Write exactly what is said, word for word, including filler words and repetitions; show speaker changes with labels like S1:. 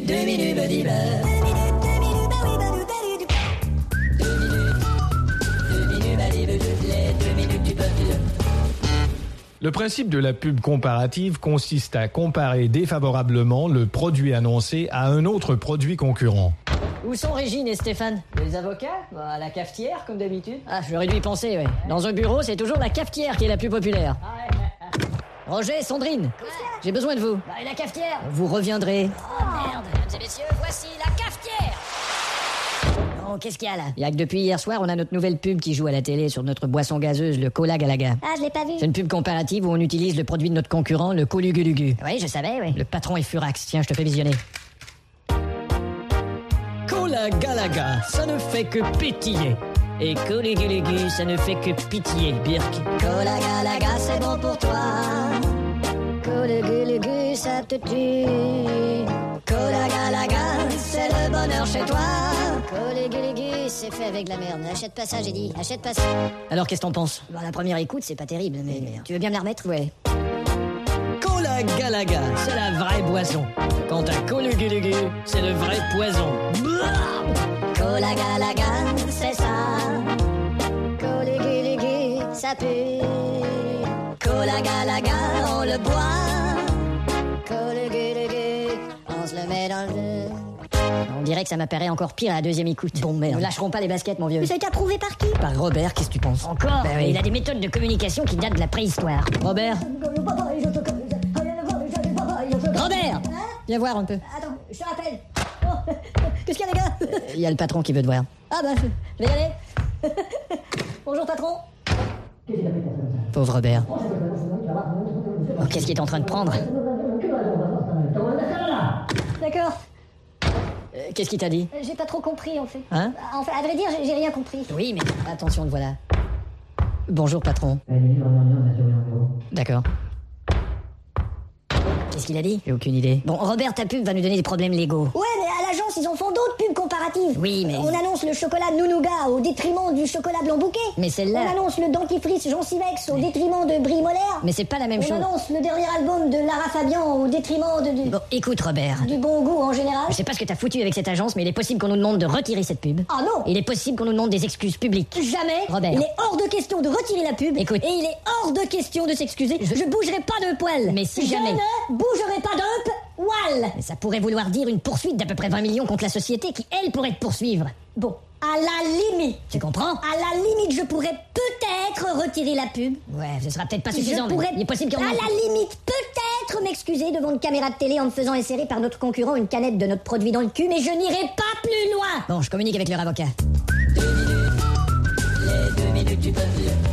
S1: deux minutes, Buddy Beurre.
S2: Le principe de la pub comparative consiste à comparer défavorablement le produit annoncé à un autre produit concurrent.
S3: Où sont Régine et Stéphane? Les avocats? À la cafetière, comme d'habitude. Ah, j'aurais dû y penser, ouais. Dans un bureau, c'est toujours la cafetière qui est la plus populaire. Roger, Sandrine, j'ai besoin de vous. Bah, et la cafetière? Vous reviendrez.
S4: Oh merde, mesdames et messieurs, voici la cafetière.
S3: Oh, qu'est-ce qu'il y a là? Il y a que depuis hier soir, on a notre nouvelle pub qui joue à la télé sur notre boisson gazeuse, le Cola Galaga.
S4: Ah, je l'ai pas vu.
S3: C'est une pub comparative où on utilise le produit de notre concurrent, le Colugulugu.
S4: Oui, je savais, oui.
S3: Le patron est furax. Tiens, je te fais visionner. Cola Galaga, ça ne fait que pétiller. Et Colugulugu, ça ne fait que pitié, Birk.
S4: Cola Galaga, c'est bon pour toi. Colugulugu, ça te tue. Cola Galaga, c'est le bonheur chez toi. Colugulugu, c'est fait avec de la merde. Achète pas ça, j'ai dit. Achète pas ça.
S3: Alors, qu'est-ce que t'en penses?
S4: Bon, la première écoute, c'est pas terrible, mais tu veux bien me la remettre?
S3: Ouais. Cola Galaga, c'est la vraie boisson. Quant à Colugulugu, c'est le vrai poison.
S4: Cola Galaga, c'est ça. Colugulugu, ça pue. Cola Galaga, on le boit. Colugulugu, on se le met dans le jeu.
S3: On dirait que ça m'apparaît encore pire à la deuxième écoute. Bon, merde. Nous lâcherons pas les baskets, mon vieux.
S4: Mais ça a été approuvé par qui?
S3: Par Robert, qu'est-ce que tu penses?
S4: Encore?
S3: Ben oui.
S4: Il a des méthodes de communication qui datent de la préhistoire.
S3: Robert? Robert!
S4: Hein?
S3: Viens voir un peu.
S4: Attends, je te rappelle. Oh, qu'est-ce qu'il y a, les gars?
S3: Il y a le patron qui veut te voir.
S4: Ah bah, je vais y aller. Bonjour, patron.
S3: Pauvre Robert. Oh, qu'est-ce qu'il est en train de prendre?
S4: D'accord.
S3: Euh, qu'est-ce qu'il t'a dit?
S4: J'ai pas trop compris, en fait.
S3: Hein?
S4: En fait, à vrai dire, j'ai, j'ai rien compris.
S3: Oui, mais attention, le voilà. Bonjour, patron. D'accord.
S4: Qu'est-ce qu'il a dit?
S3: J'ai aucune idée.
S4: Bon, Robert, ta pub va nous donner des problèmes légaux. Ouais, mais à l'agence, ils en font d'autres pubs comparatives.
S3: Oui, mais...
S4: On annonce le chocolat Nounouga au détriment du chocolat blanc bouquet.
S3: Mais celle-là...
S4: On annonce le dentifrice Gencivex au détriment de Brie Molaire.
S3: Mais c'est pas la même
S4: On
S3: chose.
S4: On annonce le dernier album de Lara Fabian au détriment de... Du...
S3: Bon, écoute, Robert.
S4: Du bon goût en général.
S3: Je sais pas ce que t'as foutu avec cette agence, mais il est possible qu'on nous demande de retirer cette pub.
S4: Ah non!
S3: Il est possible qu'on nous demande des excuses publiques.
S4: Jamais!
S3: Robert.
S4: Il est hors de question de retirer la pub.
S3: Écoute.
S4: Et il est hors de question de s'excuser. Je, je bougerai pas d'un poil.
S3: Mais si jamais...
S4: Je ne bougerai pas d'un poil.
S3: Mais ça pourrait vouloir dire une poursuite d'à peu près vingt millions contre la société qui, elle, pourrait te poursuivre.
S4: Bon, à la limite.
S3: Tu comprends?
S4: À la limite, je pourrais peut-être retirer la pub.
S3: Ouais, ce sera peut-être pas suffisant,
S4: je pourrais,
S3: mais il est possible qu'il y en
S4: à
S3: ait...
S4: la limite, peut-être m'excuser devant une caméra de télé en me faisant insérer par notre concurrent une canette de notre produit dans le cul, mais je n'irai pas plus loin.
S3: Bon, je communique avec leur avocat.
S1: Deux minutes, les deux minutes du peuple.